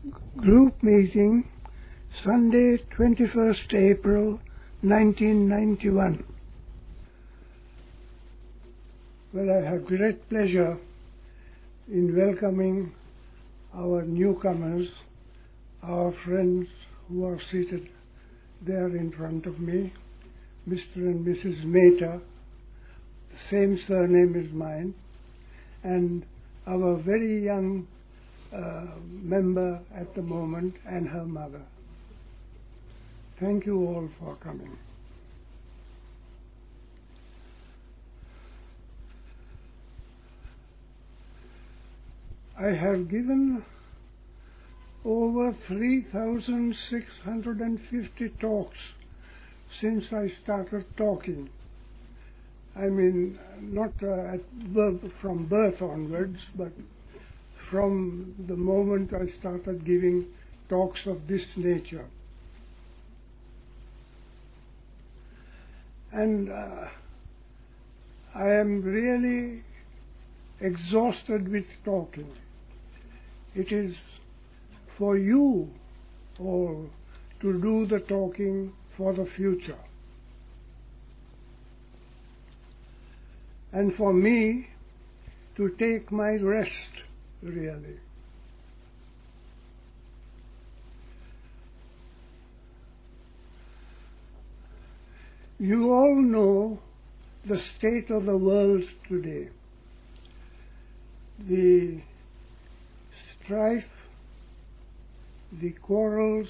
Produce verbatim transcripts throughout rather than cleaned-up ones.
Group meeting, Sunday, twenty-first April, nineteen ninety-one. Well, I have great pleasure in welcoming our newcomers, our friends who are seated there in front of me, Mister and Missus Mehta, the same surname as mine, and our very young uh, member at the moment and her mother. Thank you all for coming. I have given over three thousand six hundred fifty talks since I started talking. I mean, not uh, at birth, from birth onwards, but from the moment I started giving talks of this nature. And uh, I am really exhausted with talking. It is for you all to do the talking for the future. And for me to take my rest, really. You all know the state of the world today. The strife, the quarrels,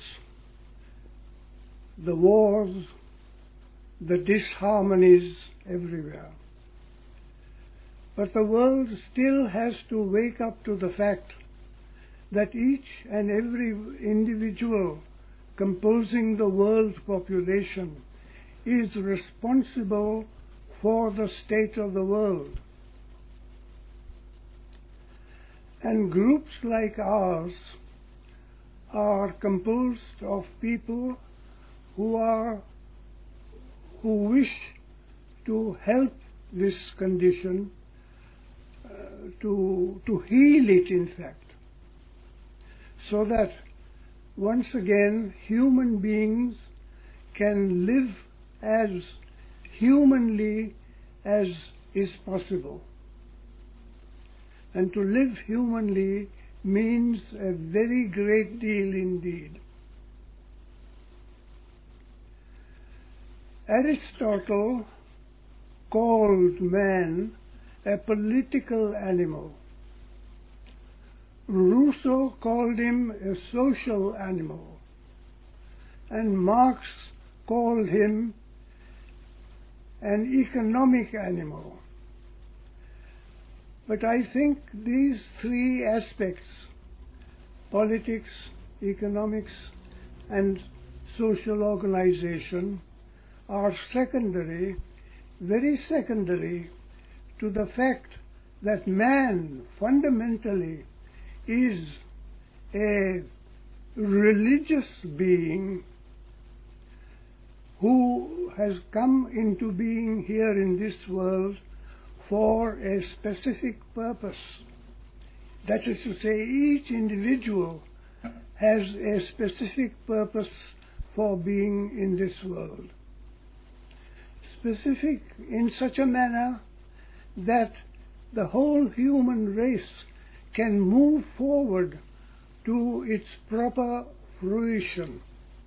the wars, the disharmonies everywhere. But the world still has to wake up to the fact that each and every individual composing the world population is responsible for the state of the world. And groups like ours are composed of people who are who wish to help this condition, uh, to to heal it, in fact, so that once again human beings can live as humanly as is possible. And to live humanly means a very great deal indeed. Aristotle called man a political animal. Rousseau called him a social animal. And Marx called him an economic animal. But I think these three aspects, politics, economics, and social organization, are secondary, very secondary, to the fact that man fundamentally is a religious being who has come into being here in this world for a specific purpose. That is to say, each individual has a specific purpose for being in this world. Specific in such a manner that the whole human race can move forward to its proper fruition.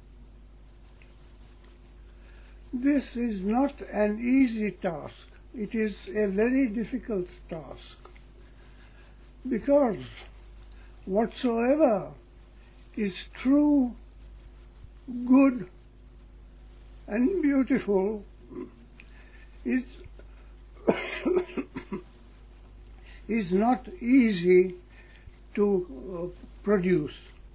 This is not an easy task. It is a very difficult task, because whatsoever is true, good, and beautiful is is not easy to uh, produce.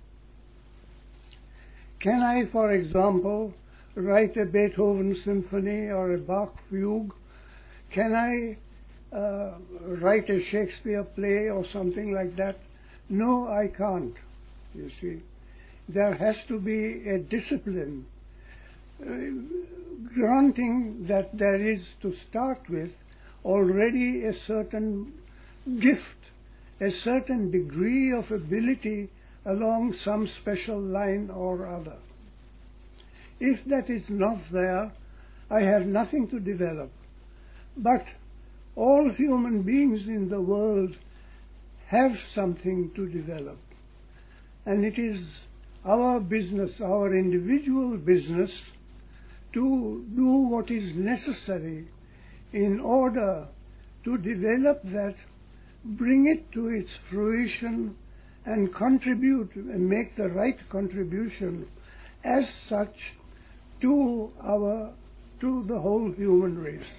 Can I, for example, write a Beethoven symphony or a Bach fugue? Can I uh, write a Shakespeare play or something like that? No, I can't, you see. There has to be a discipline, uh, granting that there is, to start with, already a certain gift, a certain degree of ability along some special line or other. If that is not there, I have nothing to develop. But all human beings in the world have something to develop. And it is our business, our individual business, to do what is necessary in order to develop that, bring it to its fruition, and contribute and make the right contribution as such to our to the whole human race.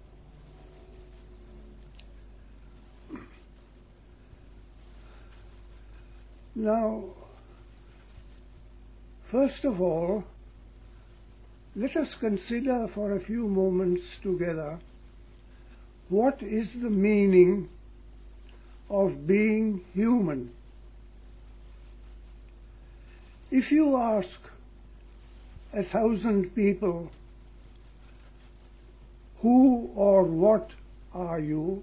Now, first of all, let us consider for a few moments together what is the meaning of being human. If you ask a thousand people, who or what are you,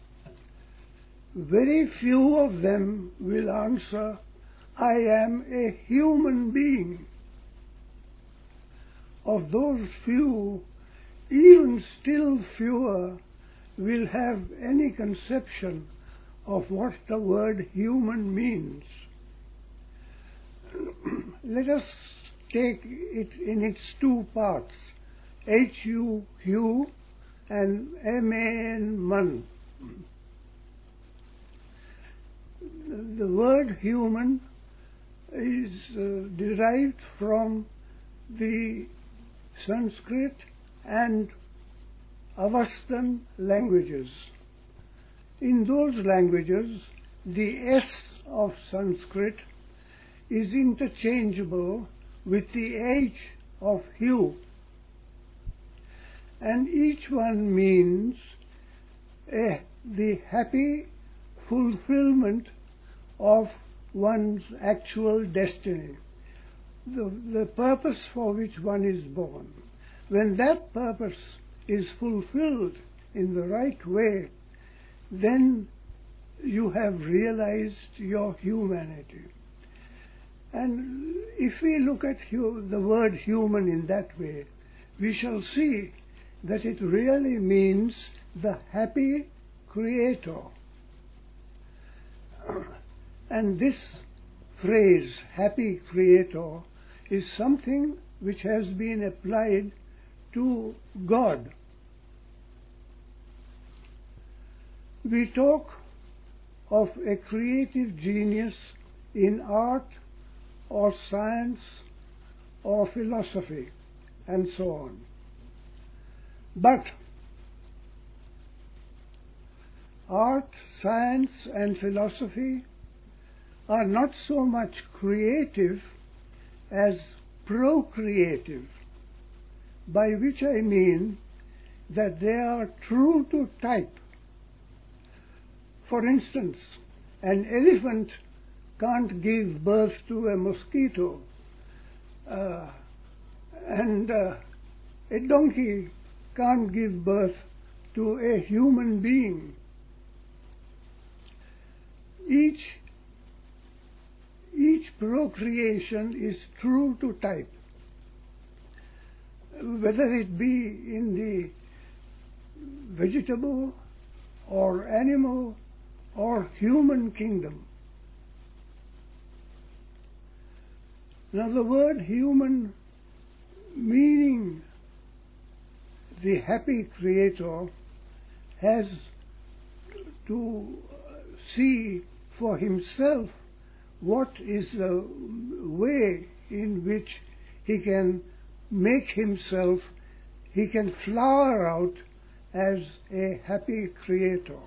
very few of them will answer, I am a human being. Of those few, even still fewer will have any conception of what the word human means. Let us take it in its two parts, H U, hue, and M A N, man. The word human is uh, derived from the Sanskrit and Avestan languages. In those languages, the S of Sanskrit is interchangeable with the H of hue, and each one means eh, the happy fulfillment of one's actual destiny, the, the purpose for which one is born. When that purpose is fulfilled in the right way, then you have realized your humanity. And if we look at hu- the word human in that way, we shall see that it really means the happy creator. And this phrase, happy creator, is something which has been applied to God. We talk of a creative genius in art or science or philosophy and so on. But art, science and philosophy are not so much creative as procreative, by which I mean that they are true to type. For instance, an elephant can't give birth to a mosquito, uh, and uh, a donkey can't give birth to a human being. Each, each procreation is true to type, whether it be in the vegetable or animal or human kingdom. Now the word human, meaning the happy creator, has to see for himself what is the way in which he can make himself, he can flower out as a happy creator.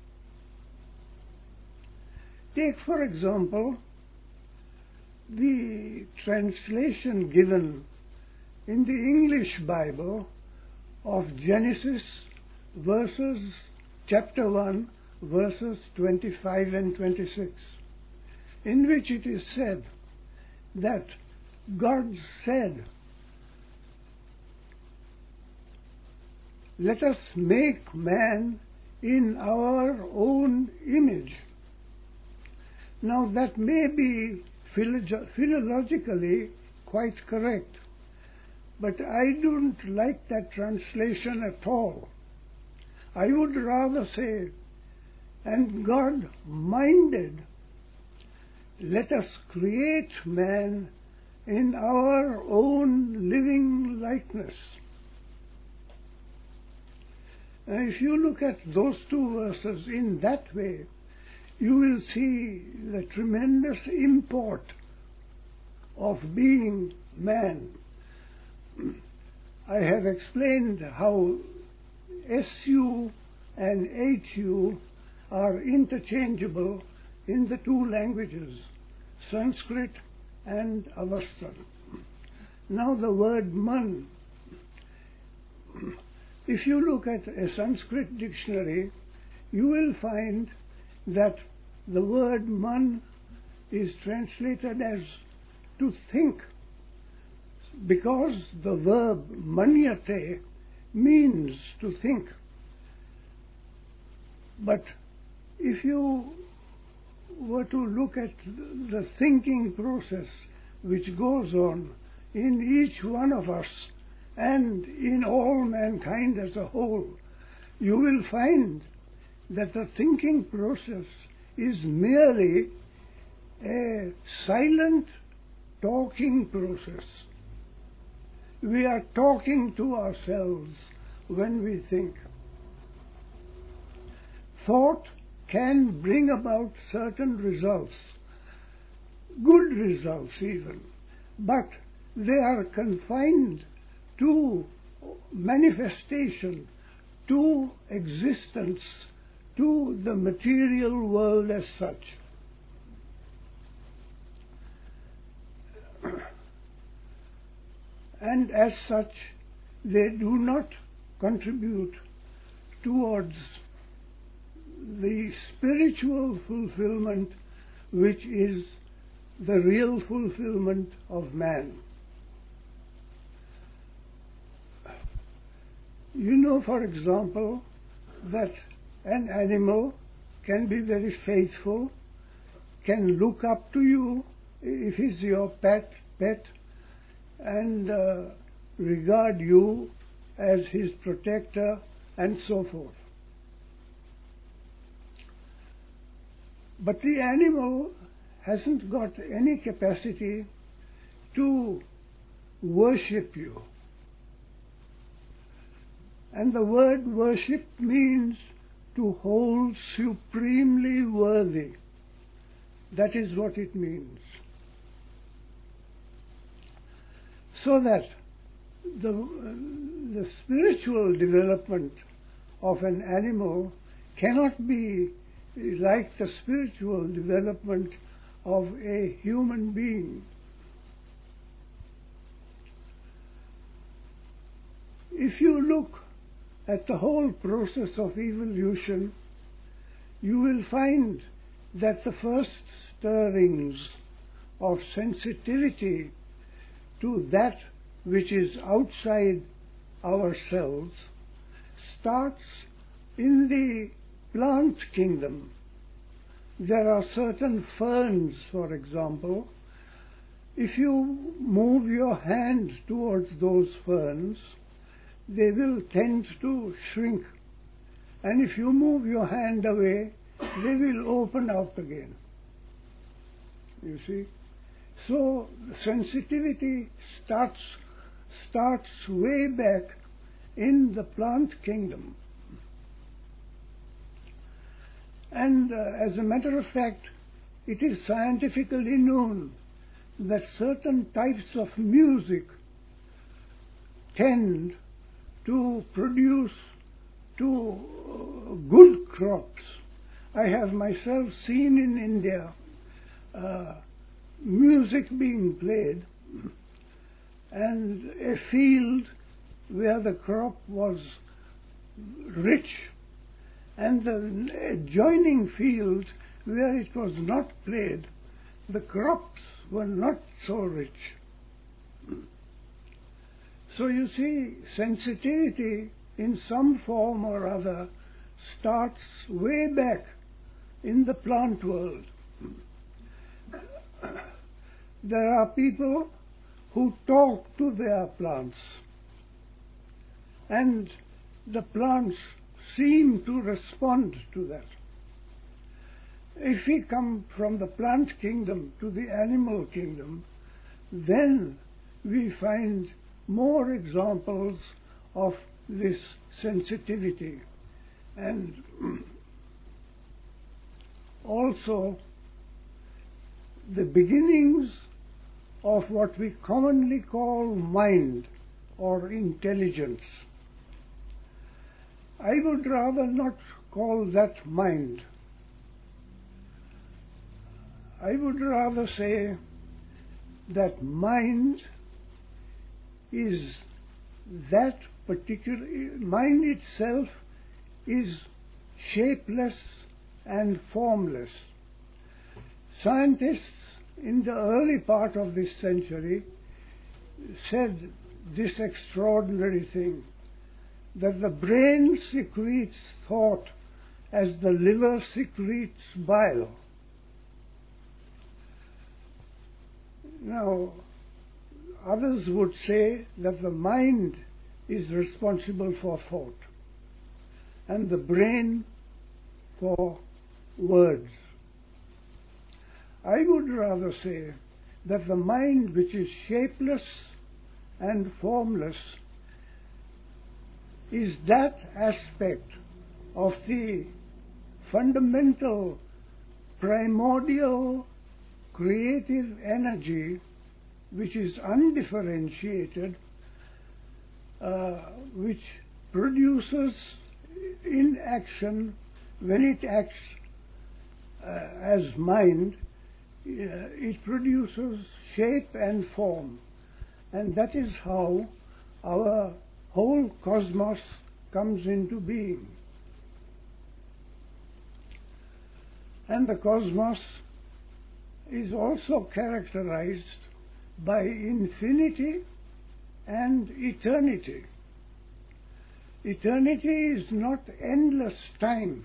Take, for example, the translation given in the English Bible of Genesis verses, chapter one, verses twenty-five and twenty-six, in which it is said that God said, "Let us make man in our own image." Now that may be philo- philologically quite correct. But I don't like that translation at all. I would rather say, and God minded, let us create man in our own living likeness. And if you look at those two verses in that way, you will see the tremendous import of being man. I have explained how S U and H U are interchangeable in the two languages, Sanskrit and Avestan. Now the word man. If you look at a Sanskrit dictionary, you will find that the word man is translated as to think, because the verb manyate means to think. But if you were to look at the thinking process which goes on in each one of us and in all mankind as a whole, you will find that the thinking process is merely a silent talking process. We are talking to ourselves when we think. Thought can bring about certain results, good results even, but they are confined to manifestation, to existence, to the material world as such. And as such, they do not contribute towards the spiritual fulfillment, which is the real fulfillment of man. You know, for example, that an animal can be very faithful, can look up to you if he's your pet, pet, and uh, regard you as his protector, and so forth. But the animal hasn't got any capacity to worship you. And the word worship means to hold supremely worthy. That is what it means. So that the, the spiritual development of an animal cannot be like the spiritual development of a human being. If you look at the whole process of evolution, you will find that the first stirrings of sensitivity to that which is outside ourselves starts in the plant kingdom. There are certain ferns, for example. If you move your hand towards those ferns, they will tend to shrink. And if you move your hand away, they will open up again. You see? So sensitivity starts, starts way back in the plant kingdom. And uh, as a matter of fact, it is scientifically known that certain types of music tend to produce to uh, good crops. I have myself seen in India uh, music being played and a field where the crop was rich, and the adjoining field where it was not played, the crops were not so rich. So you see, sensitivity in some form or other starts way back in the plant world. there are people who talk to their plants, and the plants seem to respond to that. If we come from the plant kingdom to the animal kingdom, then we find more examples of this sensitivity, and also the beginnings of what we commonly call mind or intelligence. I would rather not call that mind. I would rather say that mind is that particular, mind itself is shapeless and formless. Scientists in the early part of this century said this extraordinary thing, that the brain secretes thought as the liver secretes bile. Now, others would say that the mind is responsible for thought and the brain for words. I would rather say that the mind, which is shapeless and formless, is that aspect of the fundamental, primordial, creative energy which is undifferentiated, uh, which produces in action, when it acts uh, as mind, uh, it produces shape and form. And that is how our whole cosmos comes into being. And the cosmos is also characterized by infinity and eternity. Eternity is not endless time.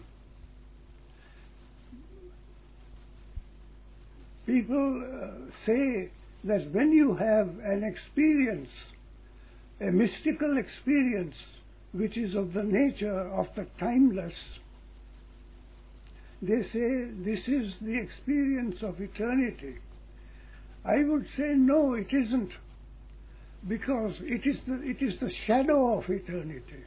People uh, say that when you have an experience, a mystical experience, which is of the nature of the timeless, they say this is the experience of eternity. I would say no, it isn't, because it is the, it is the shadow of eternity.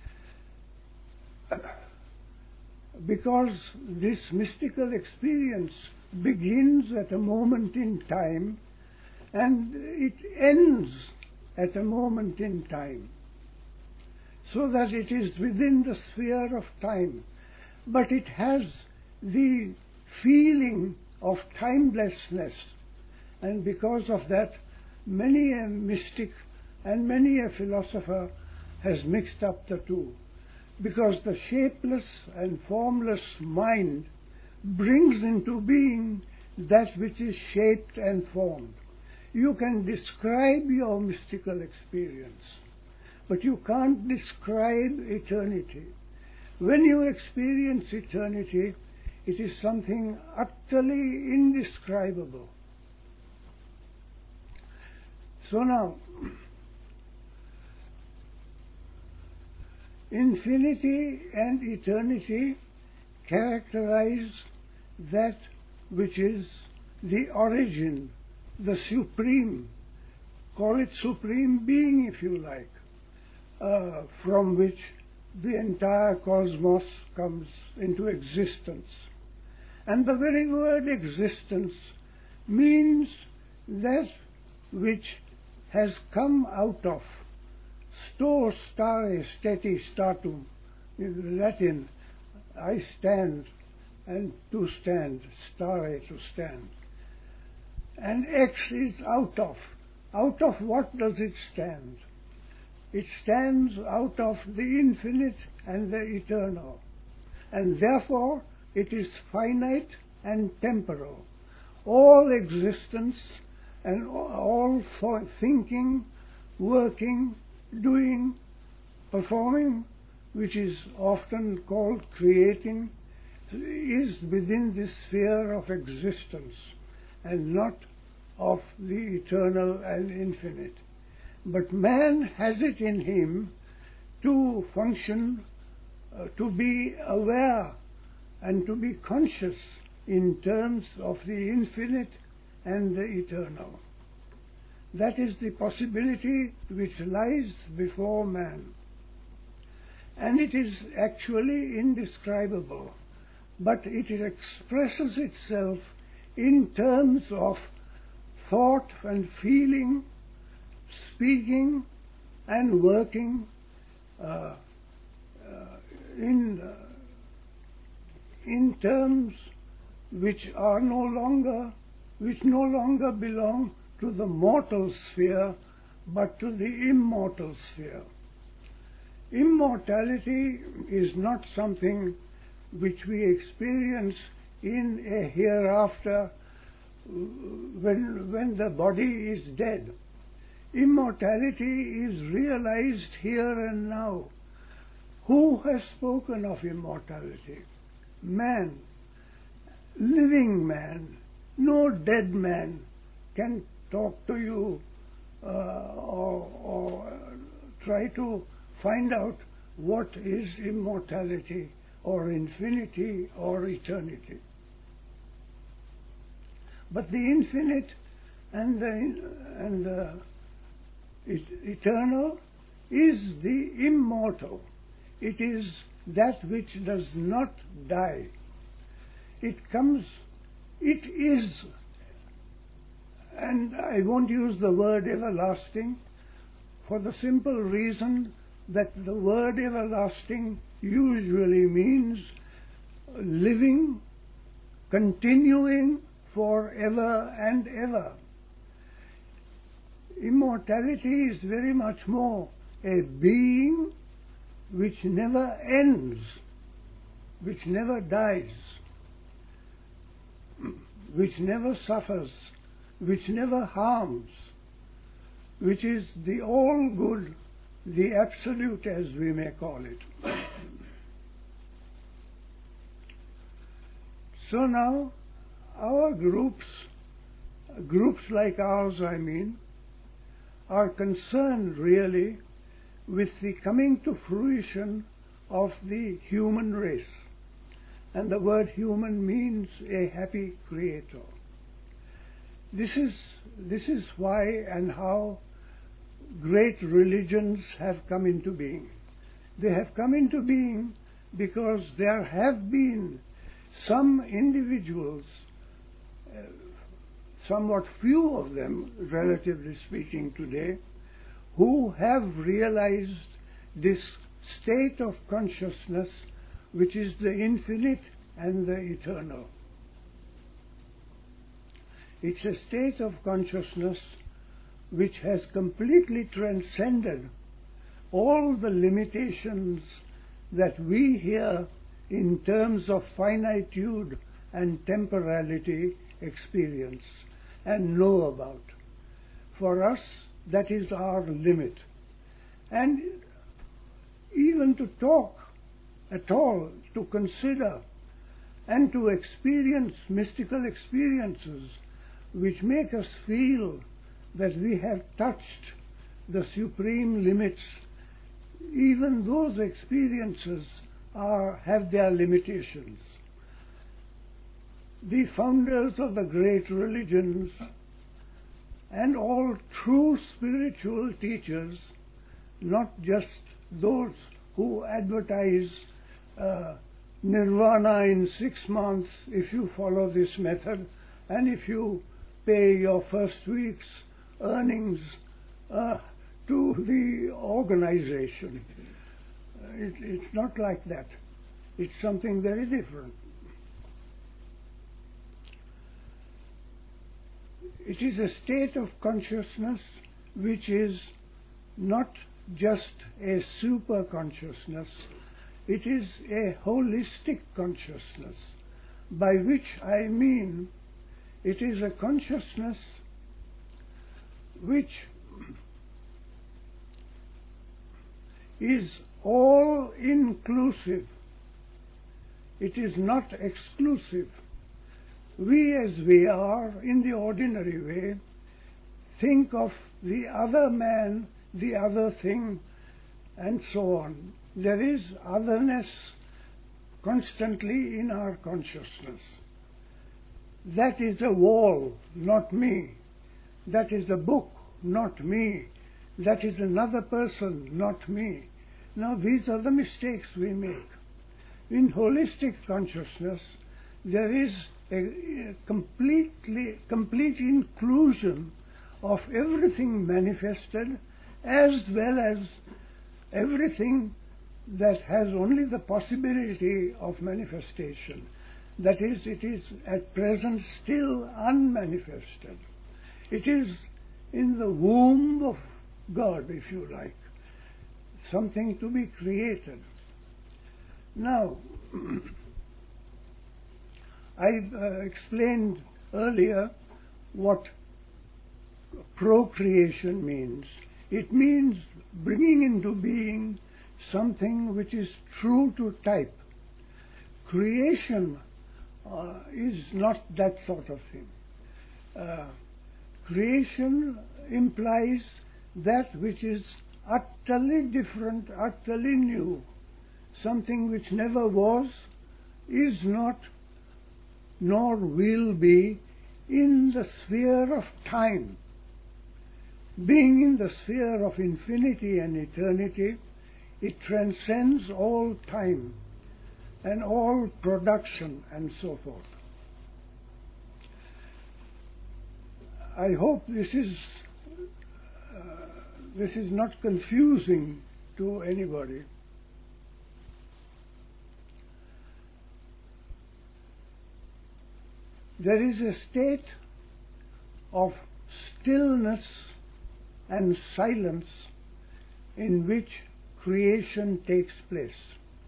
Because this mystical experience begins at a moment in time and it ends at a moment in time, so that it is within the sphere of time, but it has the feeling of timelessness. And because of that, many a mystic and many a philosopher has mixed up the two, because the shapeless and formless mind brings into being that which is shaped and formed. You can describe your mystical experience, but you can't describe eternity. When you experience eternity, it is something utterly indescribable. So now, infinity and eternity characterize that which is the origin, the supreme, call it supreme being if you like, uh, from which the entire cosmos comes into existence. And the very word existence means that which has come out of. Sto stare steti statum, in Latin, I stand, and to stand, stare, to stand. And X is out of. Out of what does it stand? It stands out of the infinite and the eternal. And therefore it is finite and temporal. All existence and all thinking, working, doing, performing, which is often called creating, is within this sphere of existence and not of the eternal and infinite. But man has it in him to function, uh, to be aware and to be conscious in terms of the infinite and the eternal. That is the possibility which lies before man. And it is actually indescribable, but it expresses itself in terms of thought and feeling, speaking and working uh, uh, in, uh, in terms which are no longer, which no longer belong to the mortal sphere, but to the immortal sphere. Immortality is not something which we experience in a hereafter when, when the body is dead. Immortality is realized here and now. Who has spoken of immortality? Man, living man. No dead man can talk to you uh, or, or try to find out what is immortality or infinity or eternity. But the infinite and the, and the eternal is the immortal. It is that which does not die. It comes, it is, and I won't use the word everlasting for the simple reason that the word everlasting usually means living, continuing forever and ever. Immortality is very much more a being which never ends, which never dies, which never suffers, which never harms, which is the all-good, the absolute, as we may call it. So now, our groups, groups like ours, I mean, are concerned really with the coming to fruition of the human race. And the word human means a happy creator. This is, this is why and how great religions have come into being. They have come into being because there have been some individuals, uh, somewhat few of them, relatively speaking today, who have realized this state of consciousness which is the infinite and the eternal. It's a state of consciousness which has completely transcended all the limitations that we here in terms of finitude and temporality experience and know about. For us, that is our limit. And even to talk at all, to consider and to experience mystical experiences which make us feel that we have touched the supreme limits, even those experiences are, have their limitations. The founders of the great religions and all true spiritual teachers, not just those who advertise uh, nirvana in six months if you follow this method, and if you pay your first week's earnings uh, to the organization. It, it's not like that. It's something very different. It is a state of consciousness which is not just a super consciousness, it is a holistic consciousness, by which I mean it is a consciousness which is all inclusive. It is not exclusive. we as we are in the ordinary way think of the other man, the other thing, and so on. There is otherness constantly in our consciousness. That is a wall, not me. That is a book, not me. That is another person, not me. Now these are the mistakes we make. In holistic consciousness, there is a, a completely, complete inclusion of everything manifested as well as everything that has only the possibility of manifestation. That is, it is at present still unmanifested. It is in the womb of God, if you like, something to be created. Now, I uh, explained earlier what procreation means. It means bringing into being something which is true to type. Creation uh, is not that sort of thing. Uh, creation implies that which is utterly different, utterly new, something which never was, is not, nor will be in the sphere of time. Being in the sphere of infinity and eternity, it transcends all time and all production and so forth. I hope this is uh, this is not confusing to anybody. There is a state of stillness and silence in which creation takes place.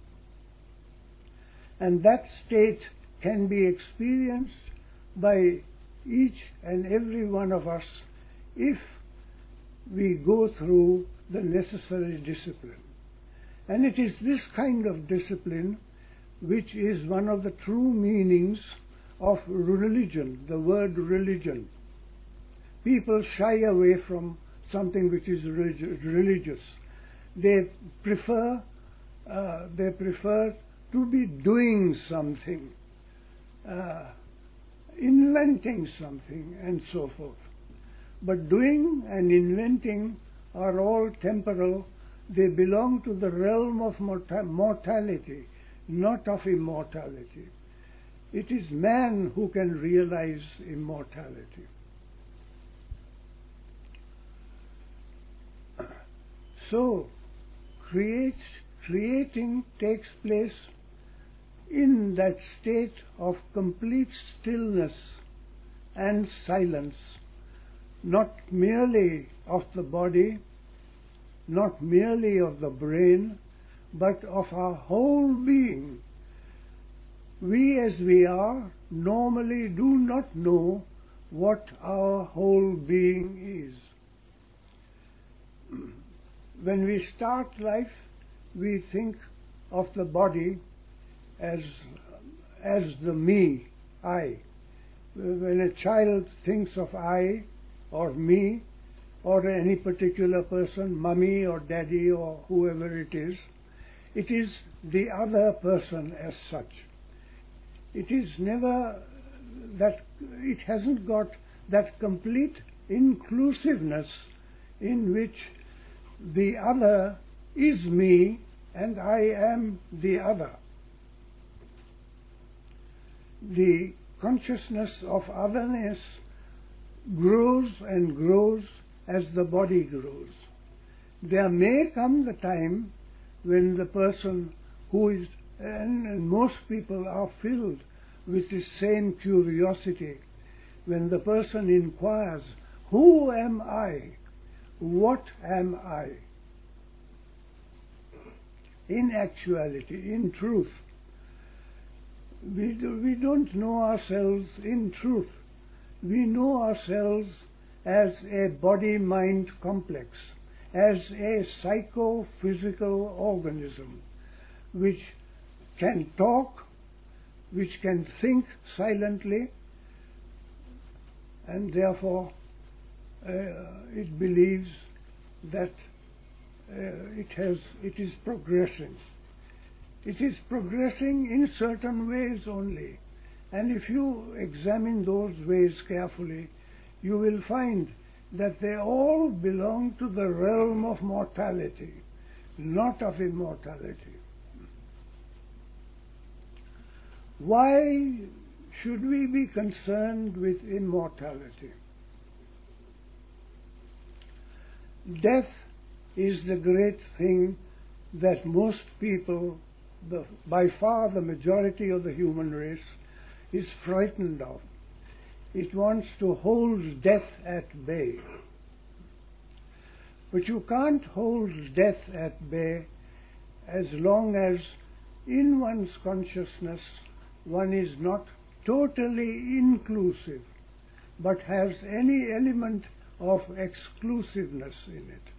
And that state can be experienced by each and every one of us if we go through the necessary discipline. And it is this kind of discipline which is one of the true meanings of religion, the word religion. People shy away from something which is religious. They prefer, uh, they prefer to be doing something, uh, inventing something, and so forth. But doing and inventing are all temporal. They belong to the realm of mortality, not of immortality. It is man who can realize immortality. So, create, creating takes place in that state of complete stillness and silence, not merely of the body, not merely of the brain, but of our whole being. We as we are normally do not know what our whole being is. When we start life, we think of the body as, as the me, I. When a child thinks of I or me or any particular person, mummy or daddy or whoever it is, it is the other person as such. It is never that, it hasn't got that complete inclusiveness in which the other is me and I am the other. The consciousness of otherness grows and grows as the body grows. There may come the time when the person who is, and, and most people are filled with this same curiosity, when the person inquires, who am I? What am I? In actuality, in truth, we, do, we don't know ourselves in truth. We know ourselves as a body-mind complex, as a psychophysical organism which can talk, which can think silently, and therefore uh, it believes that uh, it has, it is progressing. It is progressing in certain ways only. And if you examine those ways carefully, you will find that they all belong to the realm of mortality, not of immortality. Why should we be concerned with immortality? Death is the great thing that most people, the, by far the majority of the human race, is frightened of. It wants to hold death at bay. But you can't hold death at bay as long as in one's consciousness one is not totally inclusive, but has any element of exclusiveness in it.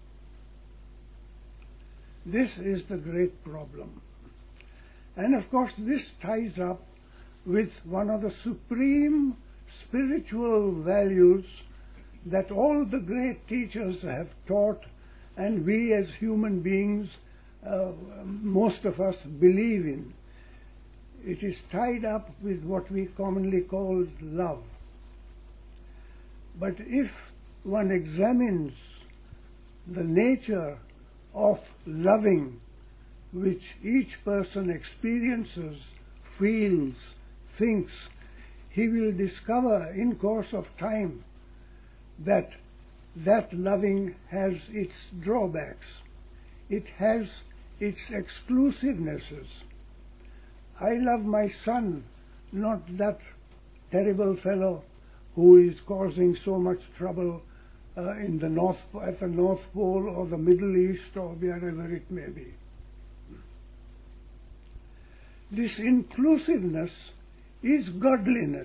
This is the great problem. And of course this ties up with one of the supreme spiritual values that all the great teachers have taught, and we as human beings, uh, most of us believe in. It is tied up with what we commonly call love. But if one examines the nature of loving which each person experiences, feels, thinks, he will discover in course of time that that loving has its drawbacks. It has its exclusivenesses. I love my son, not that terrible fellow who is causing so much trouble uh, in the North, at the North Pole or the Middle East or wherever it may be. This inclusiveness is godliness.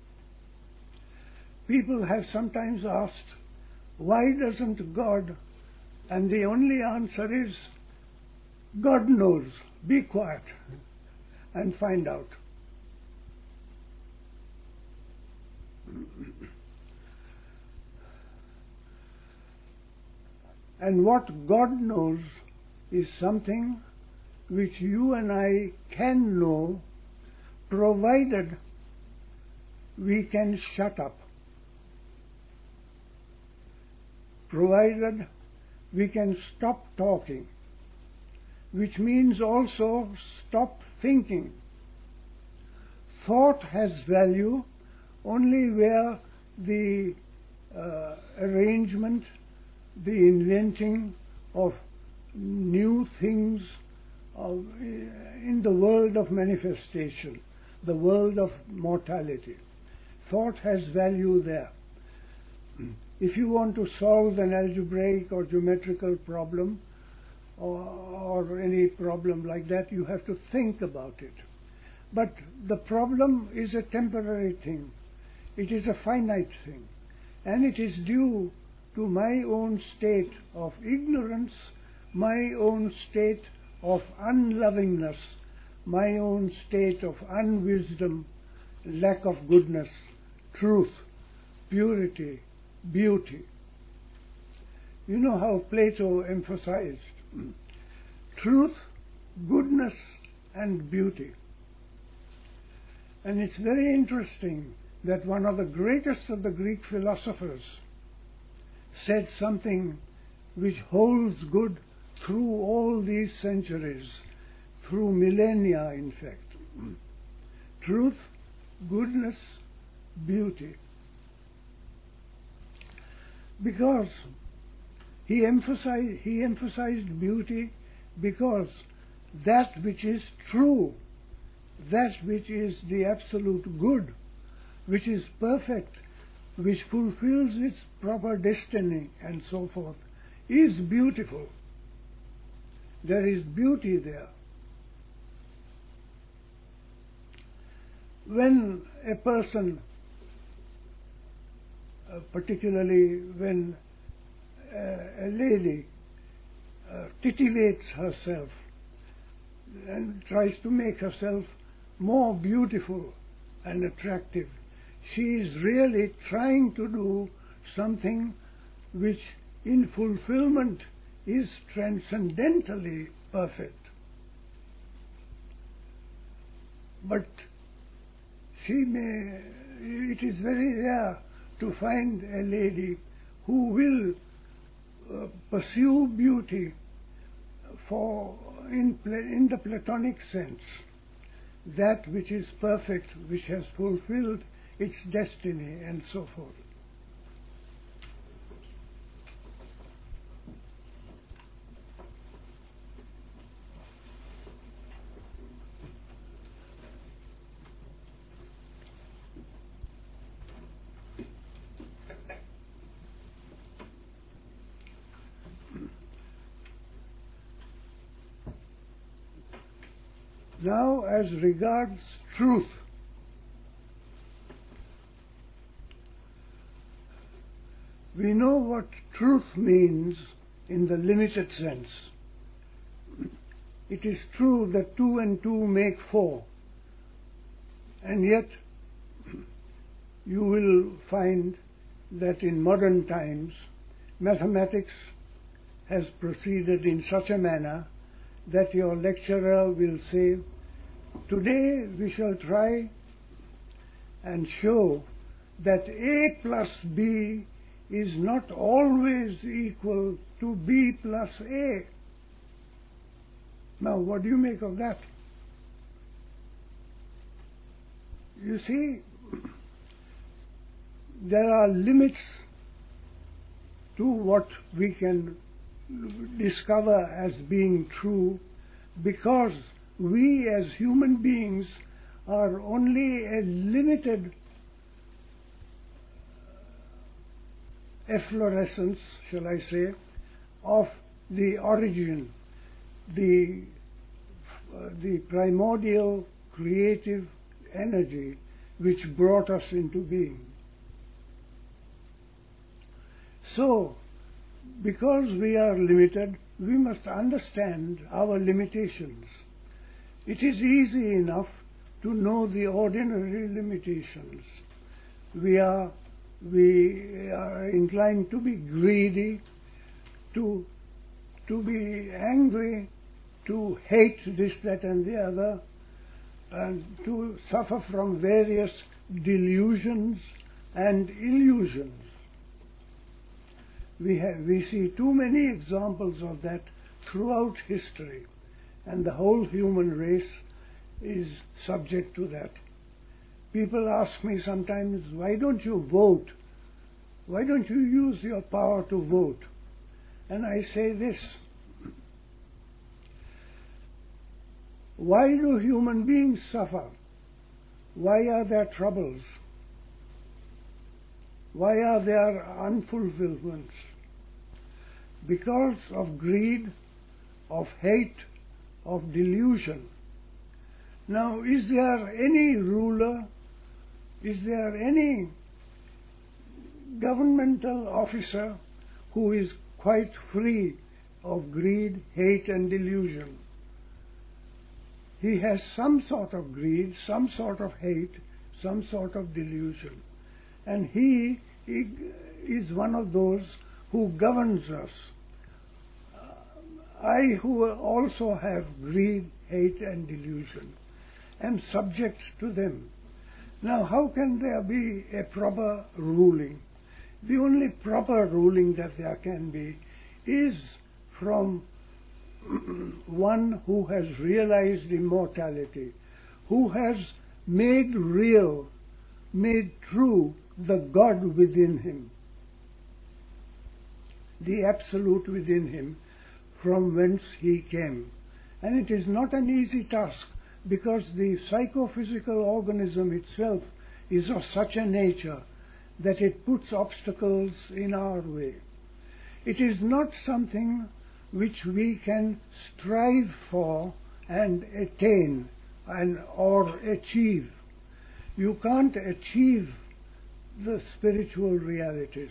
People have sometimes asked, why doesn't God? And the only answer is, God knows. Be quiet and find out. And what God knows is something which you and I can know, provided we can shut up, provided we can stop talking, which means also stop thinking. Thought has value only where the uh, arrangement, the inventing of new things of, in the world of manifestation, the world of mortality. Thought has value there. If you want to solve an algebraic or geometrical problem or, or any problem like that, you have to think about it. But the problem is a temporary thing. It is a finite thing. And it is due to my own state of ignorance, my own state of unlovingness, my own state of unwisdom, lack of goodness, truth, purity, beauty. You know how Plato emphasized truth, goodness, and beauty. And it's very interesting that one of the greatest of the Greek philosophers said something which holds good through all these centuries, through millennia in fact. Truth, goodness, beauty. Because he emphasized, he emphasized beauty because that which is true, that which is the absolute good, which is perfect, which fulfills its proper destiny and so forth, is beautiful. There is beauty there. When a person, uh, particularly when uh, a lady uh, titillates herself and tries to make herself more beautiful and attractive, she is really trying to do something which in fulfillment is transcendentally perfect. But she may, it is very rare to find a lady who will uh, pursue beauty for in, in the Platonic sense, that which is perfect, which has fulfilled its destiny, and so forth. Now, as regards truth, we know what truth means in the limited sense. It is true that two and two make four, and yet you will find that in modern times mathematics has proceeded in such a manner that your lecturer will say, today we shall try and show that A plus B is not always equal to B plus A. Now, what do you make of that? You see, there are limits to what we can discover as being true, because we as human beings are only a limited efflorescence, shall I say, of the origin, the, uh, the primordial creative energy which brought us into being. So, because we are limited, we must understand our limitations. It is easy enough to know the ordinary limitations. We are, we are inclined to be greedy, to, to be angry, to hate this, that and the other, and to suffer from various delusions and illusions. We, have, we see too many examples of that throughout history, and the whole human race is subject to that. People ask me sometimes, why don't you vote? Why don't you use your power to vote? And I say this, why do human beings suffer? Why are there troubles? Why are there unfulfillments? Because of greed, of hate, of delusion. Now, is there any ruler, is there any governmental officer who is quite free of greed, hate and delusion? He has some sort of greed, some sort of hate, some sort of delusion. And he, he is one of those who governs us. I, who also have greed, hate and delusion, am subject to them. Now, how can there be a proper ruling? The only proper ruling that there can be is from one who has realized immortality, who has made real, made true the God within him, the Absolute within him, from whence he came. And it is not an easy task, because the psychophysical organism itself is of such a nature that it puts obstacles in our way. It is not something which we can strive for and attain and or achieve. You can't achieve the spiritual realities,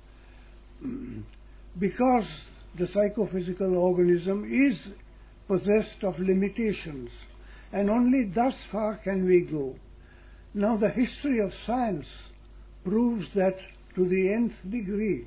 because the psychophysical organism is possessed of limitations, and only thus far can we go. Now the history of science proves that to the nth degree.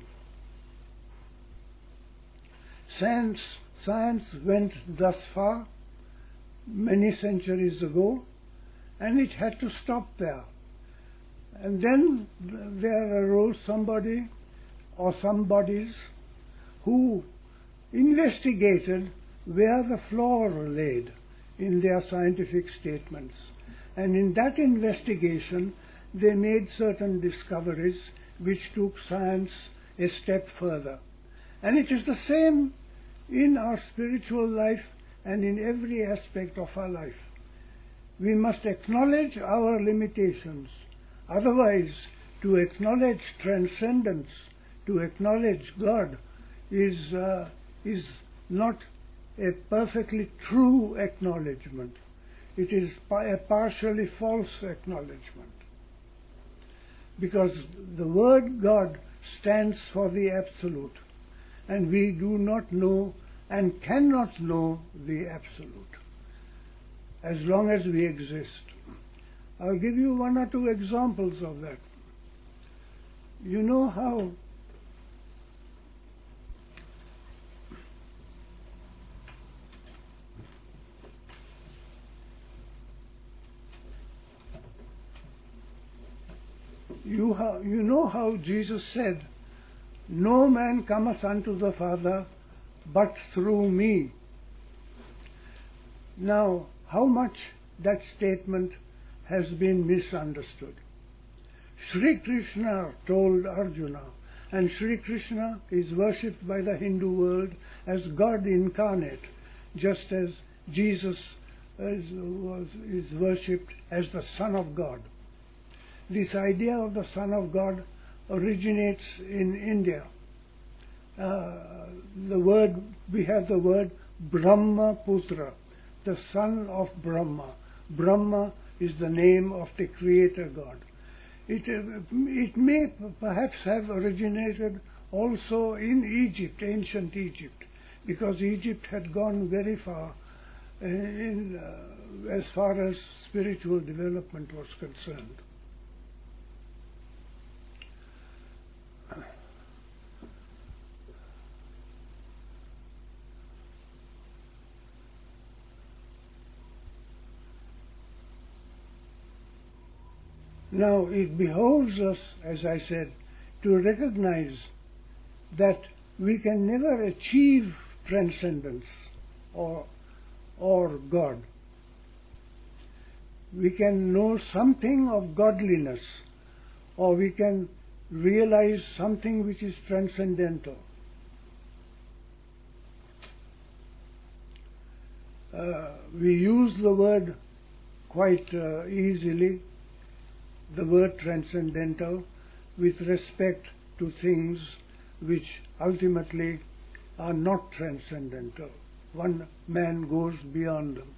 Science, science went thus far many centuries ago, and it had to stop there. And then there arose somebody or somebodies who investigated where the flaw laid in their scientific statements. And in that investigation, they made certain discoveries which took science a step further. And it is the same in our spiritual life and in every aspect of our life. We must acknowledge our limitations. Otherwise, to acknowledge transcendence, to acknowledge God, is, uh, is not a perfectly true acknowledgement. It is a partially false acknowledgement. Because the word God stands for the absolute, and we do not know and cannot know the absolute as long as we exist. I'll give you one or two examples of that. You know how you, ha- you know how Jesus said, "No man cometh unto the Father but through me." Now, how much that statement has been misunderstood. Sri Krishna told Arjuna, and Sri Krishna is worshipped by the Hindu world as God incarnate, just as Jesus is, was, is worshipped as the Son of God. This idea of the Son of God originates in India. Uh, the word, we have the word Brahma Putra, the son of Brahma. Brahma is the name of the Creator God. It, uh, it may perhaps have originated also in Egypt, ancient Egypt, because Egypt had gone very far in, uh, as far as spiritual development was concerned. Now, it behoves us, as I said, to recognize that we can never achieve transcendence or, or God. We can know something of godliness, or we can realize something which is transcendental. Uh, we use the word quite uh, easily, the word transcendental, with respect to things which ultimately are not transcendental. One man goes beyond them.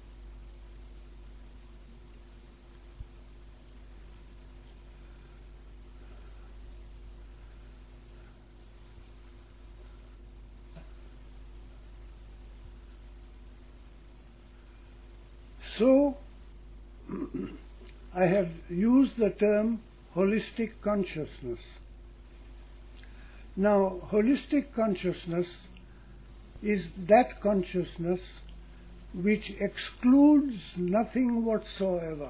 So, I have used the term holistic consciousness. Now, holistic consciousness is that consciousness which excludes nothing whatsoever.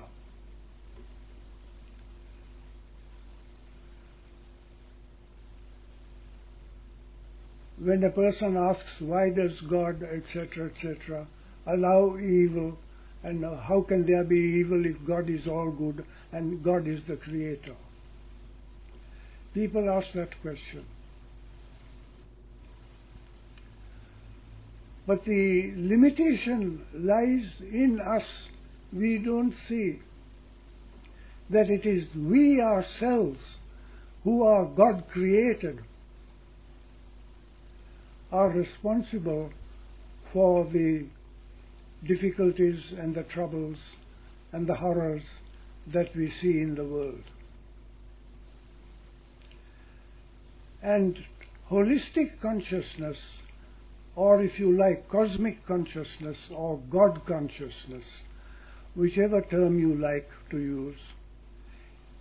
When a person asks, why does God, et cetera, et cetera, allow evil, and how can there be evil if God is all good and God is the creator? People ask that question. But the limitation lies in us. We don't see that it is we ourselves who are God created are responsible for the difficulties and the troubles and the horrors that we see in the world. And holistic consciousness, or if you like, cosmic consciousness or God consciousness, whichever term you like to use,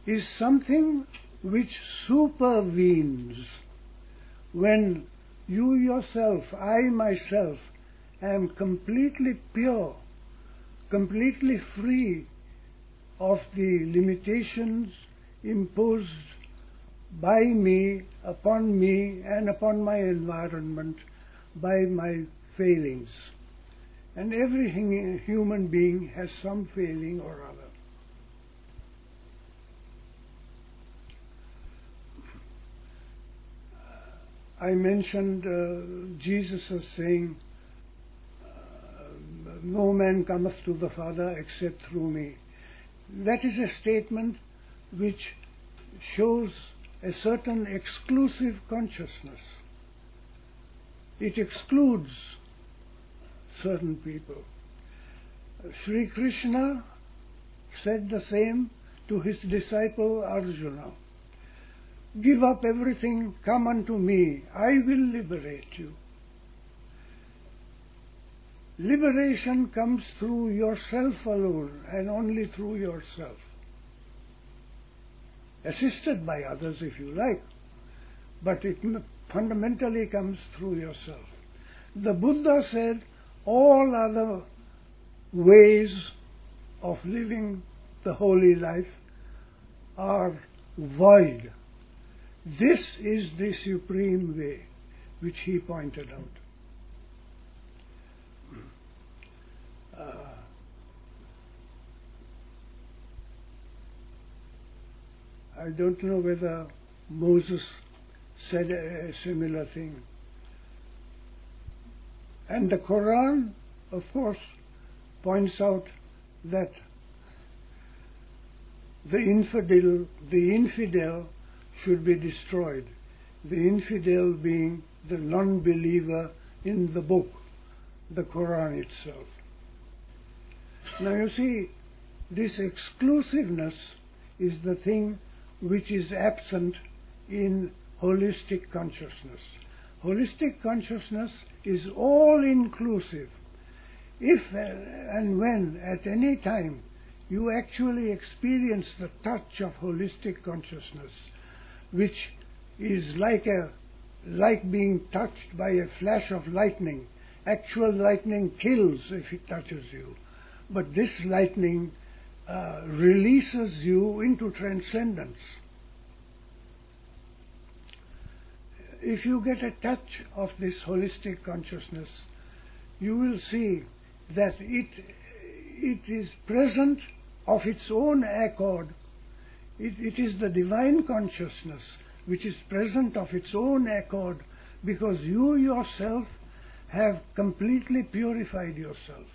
is something which supervenes when you yourself, I myself, am completely pure, completely free of the limitations imposed by me, upon me, and upon my environment by my failings. And every human being has some failing or other. I mentioned uh, Jesus as saying, uh, no man cometh to the Father except through me. That is a statement which shows a certain exclusive consciousness. It excludes certain people. Sri Krishna said the same to his disciple Arjuna. Give up everything, come unto me, I will liberate you. Liberation comes through yourself alone, and only through yourself. Assisted by others if you like, but it fundamentally comes through yourself. The Buddha said all other ways of living the holy life are void. This is the supreme way, which he pointed out. Uh, I don't know whether Moses said a, a similar thing. And the Quran, of course, points out that the infidel, the infidel should be destroyed. The infidel being the non-believer in the book, the Quran itself. Now you see, this exclusiveness is the thing which is absent in holistic consciousness. Holistic consciousness is all-inclusive. If and when at any time you actually experience the touch of holistic consciousness, which is like a like being touched by a flash of lightning. Actual lightning kills if it touches you, but this lightning uh, releases you into transcendence. If you get a touch of this holistic consciousness, you will see that it it is present of its own accord. It, it is the divine consciousness which is present of its own accord, because you yourself have completely purified yourself.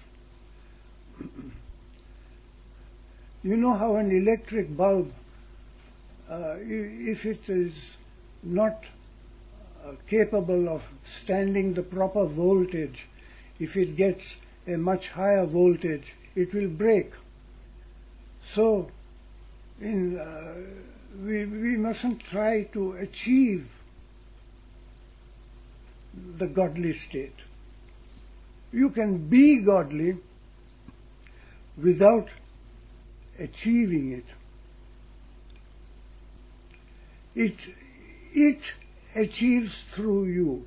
You know how an electric bulb, uh, if it is not uh, capable of standing the proper voltage, if it gets a much higher voltage, it will break. So, in, uh, we, we mustn't try to achieve the godly state. You can be godly without achieving it. It, it achieves through you.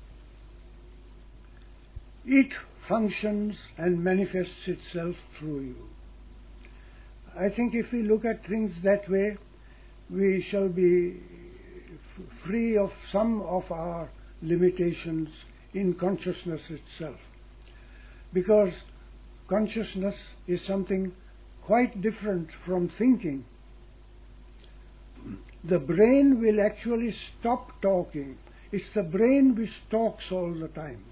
It functions and manifests itself through you. I think if we look at things that way, we shall be f- free of some of our limitations in consciousness itself. Because consciousness is something quite different from thinking. The brain will actually stop talking. It's the brain which talks all the time,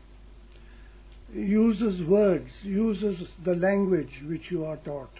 uses words, uses the language which you are taught.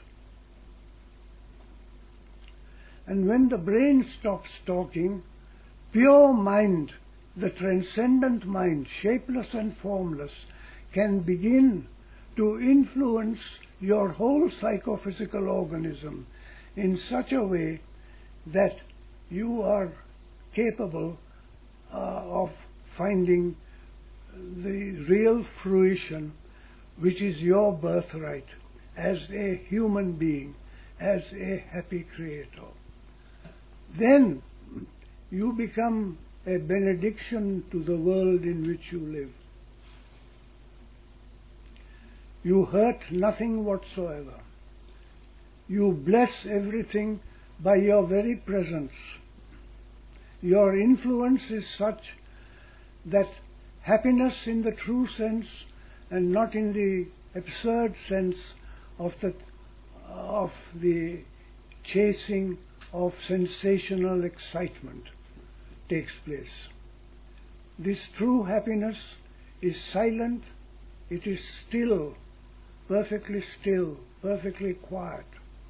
And when the brain stops talking, pure mind, the transcendent mind, shapeless and formless, can begin to influence your whole psychophysical organism in such a way that you are capable uh, of finding the real fruition which is your birthright as a human being, as a happy creator. then you become a benediction to the world in which you live. You hurt nothing whatsoever. You bless everything by your very presence. Your influence is such that happiness in the true sense and not in the absurd sense of the, of the chasing of sensational excitement takes place. This true happiness is silent, it is still, perfectly still, perfectly quiet.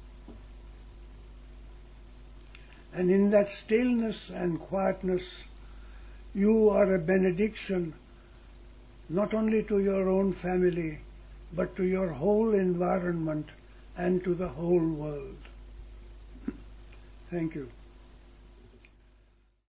And in that stillness and quietness, you are a benediction not only to your own family, but to your whole environment and to the whole world. Thank you.